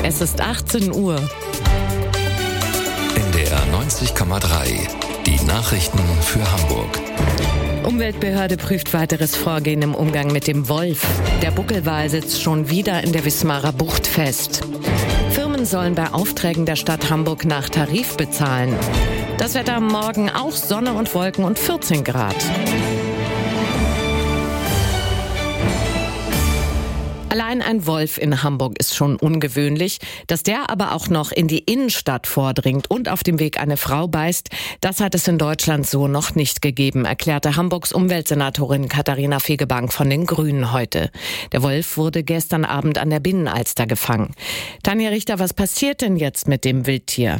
Es ist 18 Uhr. NDR 90,3. Die Nachrichten für Hamburg. Umweltbehörde prüft weiteres Vorgehen im Umgang mit dem Wolf. Der Buckelwal sitzt schon wieder in der Wismarer Bucht fest. Firmen sollen bei Aufträgen der Stadt Hamburg nach Tarif bezahlen. Das Wetter am Morgen auch Sonne und Wolken und 14 Grad. Allein ein Wolf in Hamburg ist schon ungewöhnlich. Dass der aber auch noch in die Innenstadt vordringt und auf dem Weg eine Frau beißt, das hat es in Deutschland so noch nicht gegeben, erklärte Hamburgs Umweltsenatorin Katharina Fegebank von den Grünen heute. Der Wolf wurde gestern Abend an der Binnenalster gefangen. Tanja Richter, was passiert denn jetzt mit dem Wildtier?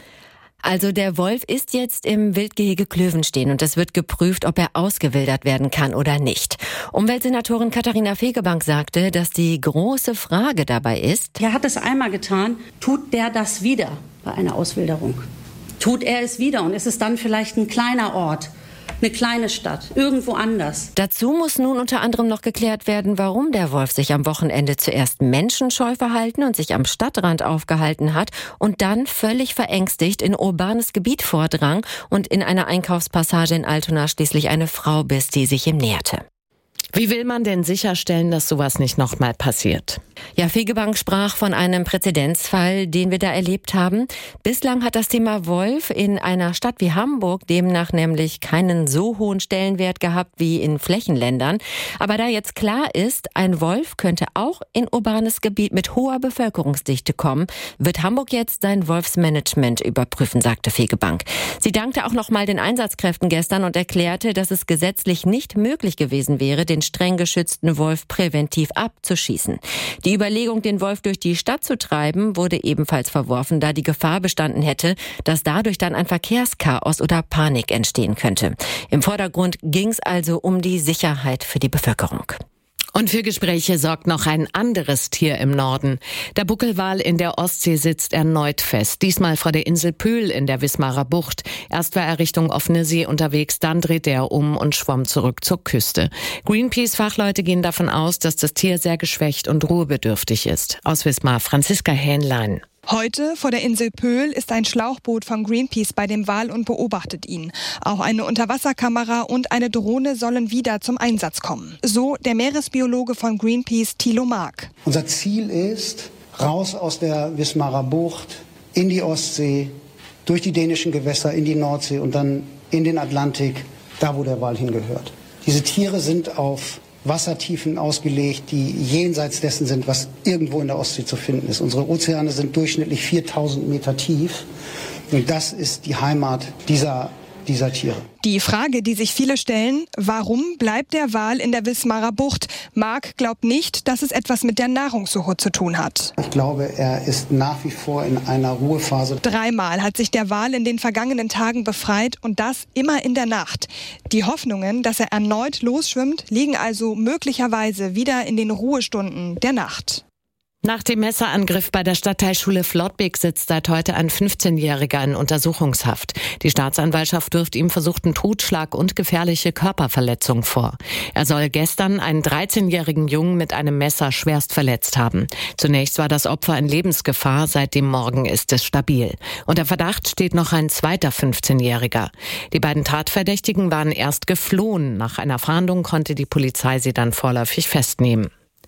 Also der Wolf ist jetzt im Wildgehege Klövenstein und es wird geprüft, ob er ausgewildert werden kann oder nicht. Umweltsenatorin Katharina Fegebank sagte, dass die große Frage dabei ist: Er hat es einmal getan, tut der das wieder bei einer Auswilderung? Tut er es wieder und ist es dann vielleicht ein kleiner Ort, eine kleine Stadt, irgendwo anders? Dazu muss nun unter anderem noch geklärt werden, warum der Wolf sich am Wochenende zuerst menschenscheu verhalten und sich am Stadtrand aufgehalten hat und dann völlig verängstigt in urbanes Gebiet vordrang und in einer Einkaufspassage in Altona schließlich eine Frau biss, die sich ihm näherte. Wie will man denn sicherstellen, dass sowas nicht nochmal passiert? Ja, Fegebank sprach von einem Präzedenzfall, den wir da erlebt haben. Bislang hat das Thema Wolf in einer Stadt wie Hamburg demnach nämlich keinen so hohen Stellenwert gehabt wie in Flächenländern. Aber da jetzt klar ist, ein Wolf könnte auch in urbanes Gebiet mit hoher Bevölkerungsdichte kommen, wird Hamburg jetzt sein Wolfsmanagement überprüfen, sagte Fegebank. Sie dankte auch nochmal den Einsatzkräften gestern und erklärte, dass es gesetzlich nicht möglich gewesen wäre, den streng geschützten Wolf präventiv abzuschießen. Die Überlegung, den Wolf durch die Stadt zu treiben, wurde ebenfalls verworfen, da die Gefahr bestanden hätte, dass dadurch dann ein Verkehrschaos oder Panik entstehen könnte. Im Vordergrund ging es also um die Sicherheit für die Bevölkerung. Und für Gespräche sorgt noch ein anderes Tier im Norden. Der Buckelwal in der Ostsee sitzt erneut fest, diesmal vor der Insel Pöhl in der Wismarer Bucht. Erst war er Richtung offene See unterwegs, dann drehte er um und schwamm zurück zur Küste. Greenpeace-Fachleute gehen davon aus, dass das Tier sehr geschwächt und ruhebedürftig ist. Aus Wismar, Franziska Hähnlein. Heute vor der Insel Pöhl ist ein Schlauchboot von Greenpeace bei dem Wal und beobachtet ihn. Auch eine Unterwasserkamera und eine Drohne sollen wieder zum Einsatz kommen. So der Meeresbiologe von Greenpeace, Thilo Mark. Unser Ziel ist, raus aus der Wismarer Bucht, in die Ostsee, durch die dänischen Gewässer, in die Nordsee und dann in den Atlantik, da wo der Wal hingehört. Diese Tiere sind auf Wassertiefen ausgelegt, die jenseits dessen sind, was irgendwo in der Ostsee zu finden ist. Unsere Ozeane sind durchschnittlich 4000 Meter tief und das ist die Heimat dieser Tiere. Die Frage, die sich viele stellen: Warum bleibt der Wal in der Wismarer Bucht? Mark glaubt nicht, dass es etwas mit der Nahrungssuche zu tun hat. Ich glaube, er ist nach wie vor in einer Ruhephase. 3-mal hat sich der Wal in den vergangenen Tagen befreit und das immer in der Nacht. Die Hoffnungen, dass er erneut losschwimmt, liegen also möglicherweise wieder in den Ruhestunden der Nacht. Nach dem Messerangriff bei der Stadtteilschule Flottbek sitzt seit heute ein 15-Jähriger in Untersuchungshaft. Die Staatsanwaltschaft wirft ihm versuchten Totschlag und gefährliche Körperverletzung vor. Er soll gestern einen 13-jährigen Jungen mit einem Messer schwerst verletzt haben. Zunächst war das Opfer in Lebensgefahr, seit dem Morgen ist es stabil. Unter Verdacht steht noch ein zweiter 15-Jähriger. Die beiden Tatverdächtigen waren erst geflohen. Nach einer Fahndung konnte die Polizei sie dann vorläufig festnehmen.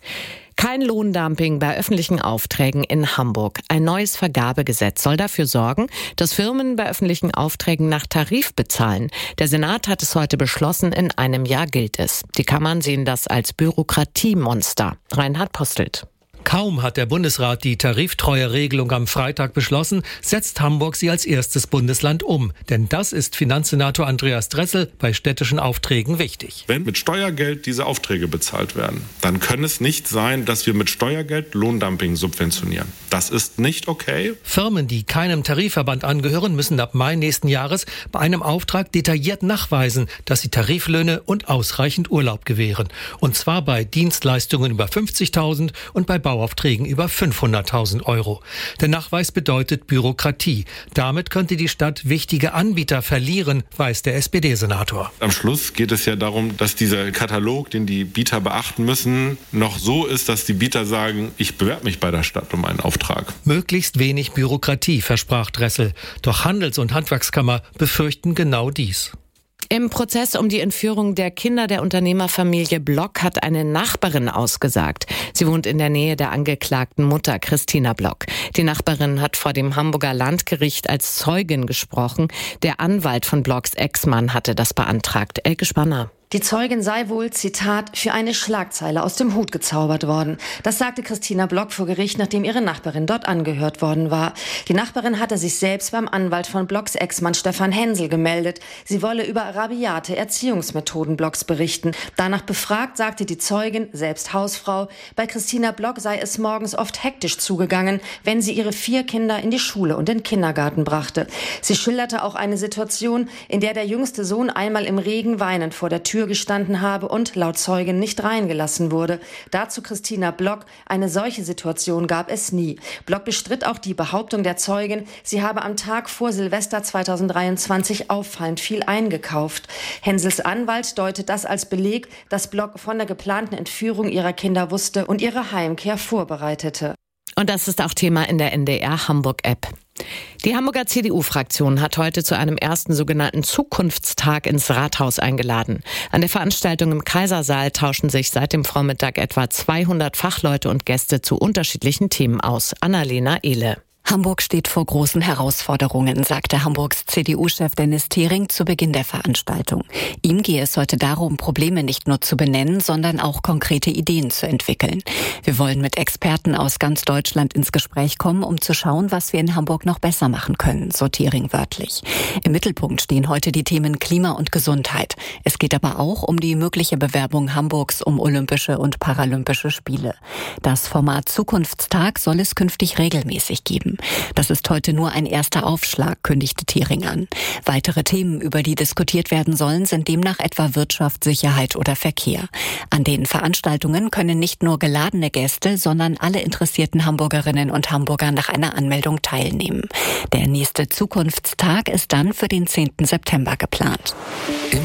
Kein Lohndumping bei öffentlichen Aufträgen in Hamburg. Ein neues Vergabegesetz soll dafür sorgen, dass Firmen bei öffentlichen Aufträgen nach Tarif bezahlen. Der Senat hat es heute beschlossen, in einem Jahr gilt es. Die Kammern sehen das als Bürokratiemonster. Reinhard Postelt. Kaum hat der Bundesrat die Tariftreueregelung am Freitag beschlossen, setzt Hamburg sie als erstes Bundesland um. Denn das ist Finanzsenator Andreas Dressel bei städtischen Aufträgen wichtig. Wenn mit Steuergeld diese Aufträge bezahlt werden, dann kann es nicht sein, dass wir mit Steuergeld Lohndumping subventionieren. Das ist nicht okay. Firmen, die keinem Tarifverband angehören, müssen ab Mai nächsten Jahres bei einem Auftrag detailliert nachweisen, dass sie Tariflöhne und ausreichend Urlaub gewähren. Und zwar bei Dienstleistungen über 50.000 und bei Bau Bauaufträgen über 500.000 €. Der Nachweis bedeutet Bürokratie. Damit könnte die Stadt wichtige Anbieter verlieren, weiß der SPD-Senator. Am Schluss geht es ja darum, dass dieser Katalog, den die Bieter beachten müssen, noch so ist, dass die Bieter sagen, ich bewerbe mich bei der Stadt um einen Auftrag. Möglichst wenig Bürokratie, versprach Dressel. Doch Handels- und Handwerkskammer befürchten genau dies. Im Prozess um die Entführung der Kinder der Unternehmerfamilie Block hat eine Nachbarin ausgesagt. Sie wohnt in der Nähe der angeklagten Mutter Christina Block. Die Nachbarin hat vor dem Hamburger Landgericht als Zeugin gesprochen. Der Anwalt von Blocks Ex-Mann hatte das beantragt. Elke Spanner. Die Zeugin sei wohl, Zitat, für eine Schlagzeile aus dem Hut gezaubert worden. Das sagte Christina Block vor Gericht, nachdem ihre Nachbarin dort angehört worden war. Die Nachbarin hatte sich selbst beim Anwalt von Blocks Ex-Mann Stefan Hensel gemeldet. Sie wolle über rabiate Erziehungsmethoden Blocks berichten. Danach befragt, sagte die Zeugin, selbst Hausfrau, bei Christina Block sei es morgens oft hektisch zugegangen, wenn sie ihre 4 Kinder in die Schule und den Kindergarten brachte. Sie schilderte auch eine Situation, in der der jüngste Sohn einmal im Regen weinend vor der Tür gestanden habe und laut Zeugin nicht reingelassen wurde. Dazu Christina Block, eine solche Situation gab es nie. Block bestritt auch die Behauptung der Zeugin, sie habe am Tag vor Silvester 2023 auffallend viel eingekauft. Hensels Anwalt deutet das als Beleg, dass Block von der geplanten Entführung ihrer Kinder wusste und ihre Heimkehr vorbereitete. Und das ist auch Thema in der NDR Hamburg-App. Die Hamburger CDU-Fraktion hat heute zu einem ersten sogenannten Zukunftstag ins Rathaus eingeladen. An der Veranstaltung im Kaisersaal tauschen sich seit dem Vormittag etwa 200 Fachleute und Gäste zu unterschiedlichen Themen aus. Annalena Ehle. Hamburg steht vor großen Herausforderungen, sagte Hamburgs CDU-Chef Dennis Thiering zu Beginn der Veranstaltung. Ihm gehe es heute darum, Probleme nicht nur zu benennen, sondern auch konkrete Ideen zu entwickeln. Wir wollen mit Experten aus ganz Deutschland ins Gespräch kommen, um zu schauen, was wir in Hamburg noch besser machen können, so Thiering wörtlich. Im Mittelpunkt stehen heute die Themen Klima und Gesundheit. Es geht aber auch um die mögliche Bewerbung Hamburgs um Olympische und Paralympische Spiele. Das Format Zukunftstag soll es künftig regelmäßig geben. Das ist heute nur ein erster Aufschlag, kündigte Thiering an. Weitere Themen, über die diskutiert werden sollen, sind demnach etwa Wirtschaft, Sicherheit oder Verkehr. An den Veranstaltungen können nicht nur geladene Gäste, sondern alle interessierten Hamburgerinnen und Hamburger nach einer Anmeldung teilnehmen. Der nächste Zukunftstag ist dann für den 10. September geplant.